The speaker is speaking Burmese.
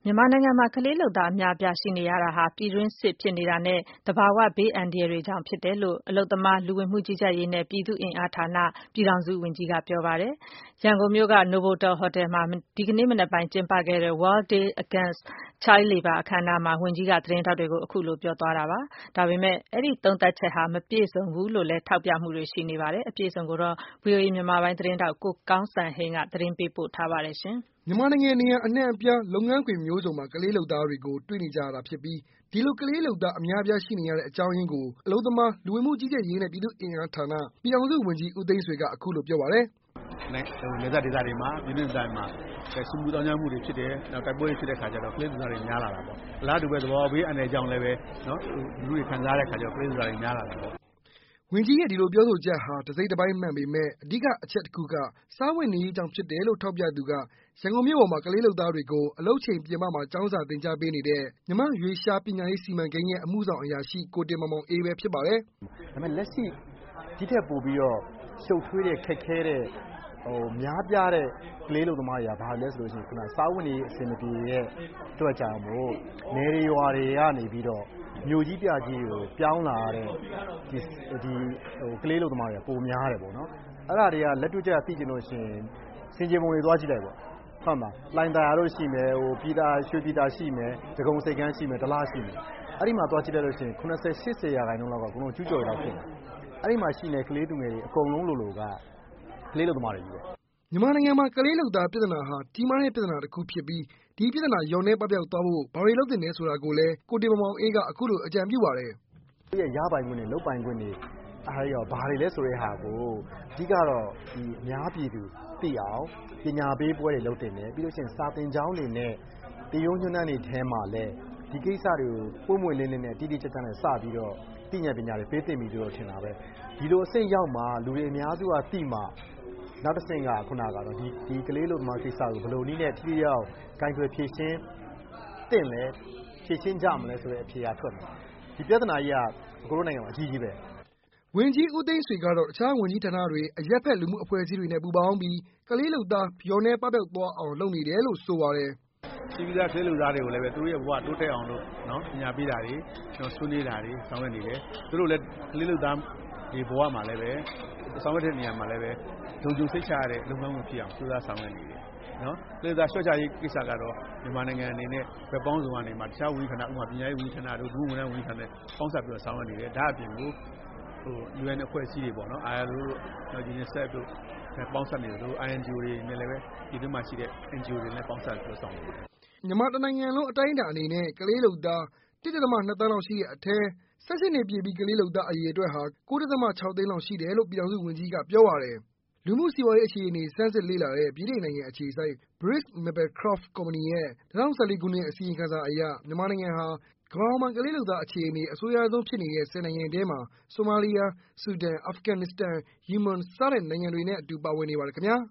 မြန်မာနိုင်ငံမှာကလေးလုပ်သားအများအပြားရှိနေရတာဟာပြည်တွင်းစစ်ဖြစ်နေတာနဲ့သဘာဝဘေးအန္တရာယ်တွေကြောင့်ဖြစ်တယ်လို့အလုပ်သမားလူဝင်မှုကြီးကြပ်ရေးနဲ့ပြည်သူ့အင်အားဌာနပြည်ထောင်စုဝန်ကြီးကပြောပါတယ်။ရန်ကုန်မြို့က Novotel Hotel မှာဒီကနေ့မနက်ပိုင်းကျင်းပခဲ့တဲ့ World Day Against Child Labour အခမ်းအနားမှာဝန်ကြီးကသတင်းထောက်တွေကိုအခုလိုပြောသွားတာပါ။ဒါပေမဲ့အဲဒီသုံးသပ်ချက်ဟာမပြည့်စုံဘူးလို့လည်းထောက်ပြမှုတွေရှိနေပါတယ်။အပြည့်အစုံကိုတော့ VOA မြန်မာပိုင်းသတင်းထောက်ကိုကောင်းစံဟိန်းကသတင်းပေးပို့ထားပါတယ်ရှင်။မြန်မာနိုင်ငံနေရာအနှံ့အပြားလုပ်ငန်းခွင်မျိုးစုံမှာကလေးလုပ်သားတွေကိုတွေ့နေကြရတာဖြစ်ပြီးဒီလိုကလေးလုပ်သားအများအပြားရှိနေရတဲ့အကြောင်းရင်းကိုအလုပ်သမားလူဝင်မှုကြီးကြပ်ရေးနဲ့ပြည်သူ့အင်အားဌာနပြည်ထောင်စုဝန်ကြီးဦးသိန်းဆွေကအခုလိုပြောပါတယ်။နယ်စပ်ဒေသတွေမှာပြည်တွင်းတိုင်းမှာစမှုတောင်းကြမှုတွေဖြစ်တယ်။နောက်တိုက်ပွဲတွေဖြစ်တဲ့ခါကျတော့ကလေးလုပ်သားတွေများလာတာပေါ့။အလားတူပဲသဘောဘေးအန္တရာယ်ကြောင့်လည်းပဲနော်လူတွေခံစားရတဲ့ခါကျတော့ကလေးလုပ်သားတွေများလာတာပေါ့။ဝန်ကြီးရဲ့ဒီလိုပြောဆိုချက်ဟာတစိမ့်တစ်ပိုင်းမှန်ပေမဲ့အဓိကအချက်တစ်ခုကစားဝတ်နေရေးကြောင့်ဖြစ်တယ်လို့ထောက်ပြသူကရန်ကုန်မြို့ပေါ်မှာကလေးလုပ်သားတွေကိုအလုပ်ချိန်ပြင်ပမှာကျောင်းစာသင်ကြားပေးနေတဲ့မြမရွေရှားပညာရေးစီမံကိန်းရဲ့အမှုဆောင်အရာရှိကိုတင်မောင်မောင်အေးပဲဖြစ်ပါတယ်။ဒါပေမဲ့လက်ရှိဒီထက်ပိုပြီးတော့ရှုပ်ထွေးတဲ့ခက်ခဲတဲ့များပြားတဲ့ကလေးလုပ်သမားတွေကဘာလဲဆိုလို့ရှိရင်ခုနစားဝတ်နေရေးအဆင်မပြေတဲ့အတွက်ကြောင့်မို့နယ်တွေရွာတွေကနေပြီးတော့မြို့ကြီးပြကြီးကိုပြောင်းလာတဲ့ဒီကလေးလုပ်သမားတွေကပိုများတယ်ပေါ့နော်အဲ့ဒါတွေကလက်တွေ့ကျသိကျင်လို့ရှိရင်စင်ကြေပုံတွေသွားကြည့်လိုက်ပေါ့ဟုတ်မှာလိုင်တာရတို့ရှိမယ်ပြည်တာရွှေပြည်တာရှိမယ်ဒဂုံစိတ်ကန်းရှိမယ်ဒလားရှိမယ်အဲ့ဒီမှာသွားကြည့်လိုက်လို့ရှိရင်90-80%လောက်ကဘုံလုံးကျူးကျော်ရောက်ဖြစ်တယ်အဲ့ဒီမှာရှိနေကလေးသူငယ်တွေအကုန်လုံးလိုကကလေးလုပ်သမားတွေကြီးပဲမြန်မာနိုင်ငံမှာကလေးလုပ်သားပြဿနာဟာကြီးမားတဲ့ပြဿနာတစ်ခုဖြစ်ပြီးဒီပြဿနာလျော့နည်းပပျောက်သွားဖို့ဘာတွေလုပ်သင့်လဲဆိုတာကိုလည်းကိုတင်မောင်မောင်အေးကအခုလိုအကြံပြုပါတယ်။ဒီရပိုင်ခွင့်တွေလုပ်ပိုင်ခွင့်တွေအားရောဘာတွေလဲဆိုတဲ့ဟာကိုအဓိကတော့ဒီအများပြည်သူသိအောင်ပညာပေးပွဲတွေလုပ်တင်တယ်ပြီးလို့ရှိရင်စာသင်ကျောင်းတွေနဲ့တရုံညွှန်းတန်းတွေထဲမှာလည်းဒီကိစ္စတွေကိုပုံမှန်လင်းလင်းနဲ့တိတိကျကျနဲ့စပြီးတော့သိဉာဏ်ပညာတွေပေးသင့်ပြီလို့ထင်တာပဲဒီလိုအဆင့်ရောက်မှလူတွေအများစုကသိမှနောက်တစ်ဆင့်ကခုနကတော့ဒီကလေးလုပ်သမားကိစ္စကိုဘယ်လိုနည်းနဲ့ထိရောက်ဂိုင်းတွယ်ဖြည့်ရှင်းတင့်လဲဖြည့်ရှင်းကြမလဲဆိုတဲ့အဖြေအထွက်မှာဒီပြဿနာကြီးကကိုရိုနိုင်ငံမှာအကြီးကြီးပဲဝန်ကြီးဦးသိန်းဆွေကတော့တခြားဝန်ကြီးဌာနတွေအရက်ဖက်လူမှုအဖွဲ့အစည်းတွေနဲ့ပူးပေါင်းပြီးကလေးလုပ်သားလျော့နည်းပပျောက်သွားအောင်လုပ်နေတယ်လို့ဆိုပါတယ်ရှိပြီးသားကလေးလုပ်သားတွေကိုလည်းပဲသူတို့ရဲ့ဘဝတိုးတက်အောင်လို့နော်ပညာပေးတာတွေကျွန်တော်ဆွေးနွေးတာတွေဆောင်ရွက်နေတယ်သူတို့လည်းကလေးလုပ်သားဒီဘဝမှာလည်းပဲဆောင်ရွက်တဲ့နေရာမှာလည်းပဲလုံခြုံစိတ်ချရတဲ့လုပ်ငန်းဝင်ဖြစ်အောင်စူးစမ်းဆောင်ရွက်နေတယ်နော်ကလေးသားလျှော့ချရေးကိစ္စကတော့မြန်မာနိုင်ငံအနေနဲ့ဘက်ပေါင်းစုံကနေမှာတခြားဝန်ကြီးဌာနဥပမာပညာရေးဝန်ကြီးဌာနတို့ဒုဝန်ထမ်းဝန်ကြီးဌာနနဲ့ပေါင်းစပ်ပြီးတော့ဆောင်ရွက်နေတယ်ဒါအပြင်ကိုUN အဖွဲ့အစည်းတွေပေါ့နော် ILO တို့ UNICEF တို့ပေါင်းစပ်နေတယ်လို့ INGO တွေနဲ့လည်းပဲဒီလိုမှရှိတဲ့ NGO တွေနဲ့ပေါင်းစပ်ပြီးတော့ဆောင်ရွက်နေတယ်မြန်မာတနိုင်ငံလုံးအတိုင်းအတာအနေနဲ့ကလေးလုပ်သား 1.2 သန်းလောက်ရှိတဲ့အထက်18နှစ်ပြည့်ပြီးကလေးလုပ်သားအရေအတွက်ဟာ 9.6 သိန်းလောက်ရှိတယ်လို့ပြည်ထောင်စုဝန်ကြီးကပြောပါတယ်လူမှုစီးပွားရေးအခြေအနေစမ်းစစ်လေ့လာတဲ့ပြည်ထောင်နိုင်ငံအခြေစိုက် Briggs Maplecroft ကုမ္ပဏီရဲ့2014ခုနှစ်အစီရင်ခံစာအရမြန်မာနိုင်ငံဟာကမ္ဘာပေါ်မှာကလေးလုပ်သားအခြေအနေအဆိုးရွားဆုံးဖြစ်နေတဲ့10နိုင်ငံထဲမှာဆိုမာလီယာ၊ဆူဒန်၊အာဖဂန်နစ္စတန်၊ယီမန်စတဲ့နိုင်ငံတွေနဲ့အတူပါဝင်နေပါတယ်ခင်ဗျာ